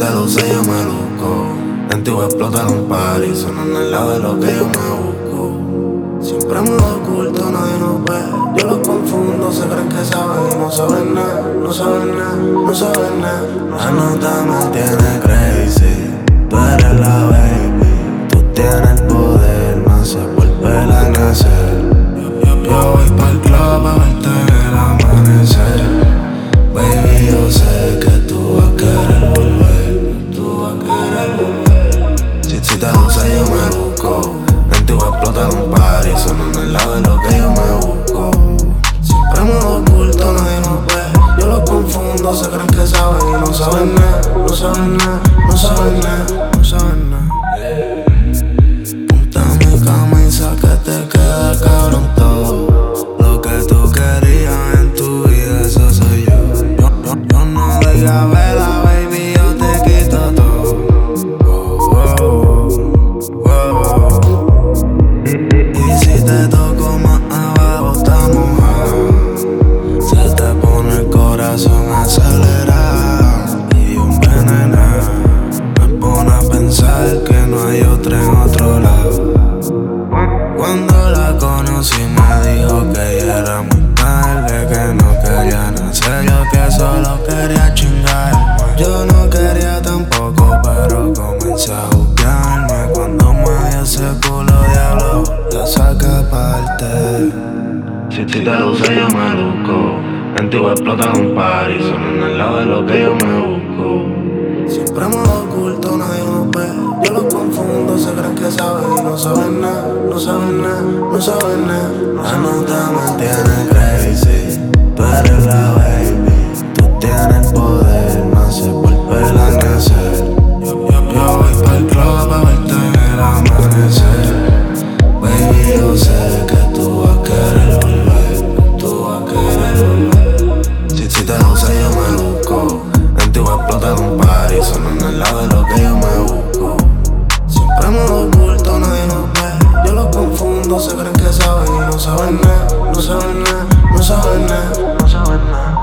te luce yo me luzco. En ti voy a explotar un party, sonando al lado de lo que yo me busco. Siempre me oculto, nadie nos ve. Yo los confundo, se creen que saben y no saben nada, no saben nada, no saben nada. La nota me tiene crazy, tú eres la baby. Tú tienes el poder, me hace volver a nacer. Yo voy pa'l club a verte en el amanecer. Baby, yo sé que tú vas a querer volver, tú vas a querer volver. Si te luce yo me busco, en ti voy a explotar un party, sonando al lado de lo que yo me busco. Siempre me oculto, nadie nos ve. Yo los confundo, se creen que saben y no saben nada, no saben nada, no saben nada, no saben nada. Ponte en mi camisa que te queda cabrón todo. Lo que tú querías en tu vida, eso soy yo. Yo no diga vela, baby, yo te quito todo. Y si te toco más abajo, estamos mojado. Se te pone el corazón acelerado y envenenado. Me pone a pensar que no hay otra en otro lado. Cuando la conocí me dijo que ya era muy tarde, que no quería nacer, yo que solo quería chingar. Yo no quería tampoco, pero comencé a juzgarme. Cuando me dio ese culo diablo, la saqué aparte. Si te luce yo me luzco, en ti voy a explotar un party, sonando al lado de lo que yo me busco. Siempre me oculto, nadie nos ve. Yo los confundo, se creen que saben y no saben nada, no saben nada, no saben nada. La nota me tiene crazy, tú eres la baby. Tú tienes el poder, me hace volver a nacer. Yo voy pa'l club a verte en el amanecer. Baby, yo sé que tú vas a querer volver, tú vas a querer volver. Si te luce yo me luzco, en ti voy a explotar un party, sonando al lado de lo que yo me busco. Siempre me oculto, nadie nos ve. Yo los confundo, se creen que saben y no saben nada, no saben nada, no saben nada, no saben nada.